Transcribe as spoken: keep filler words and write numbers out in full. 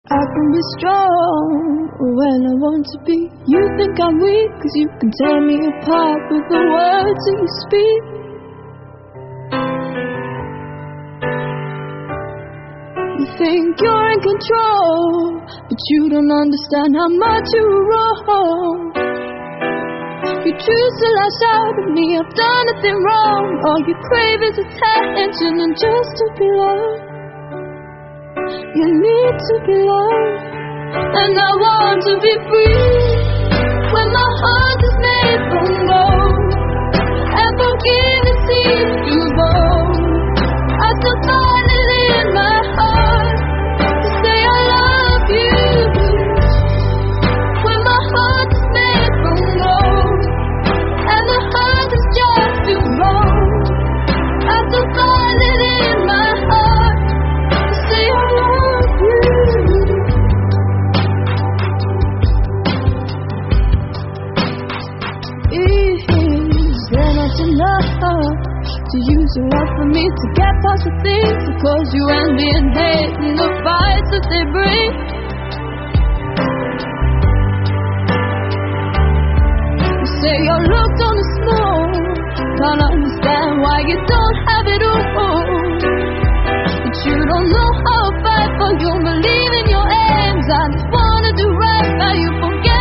I can be strong when I want to be. You think I'm weak cause you can tear me apart with the words that you speak. You think you're in control, but you don't understand how much you're wrong. You choose to lash out at me, I've done nothing wrong. All you crave is attention and just to be loved. You need to be loved, and I want to be free. When my heart is made from gold, and forgiveness seems to bold, I still find it in my heart to say I love you. When my heart is made from gold, and the heart is just too cold, I still find it in my heart to say I love you. Is there not enough to use your love for me to get past the things that cause you envy and hate and the fights that they bring? You say your look don't small, can't understand why you don't have it all. But you don't know how I fight for you, believe in your aims. I just wanna do right by you, forget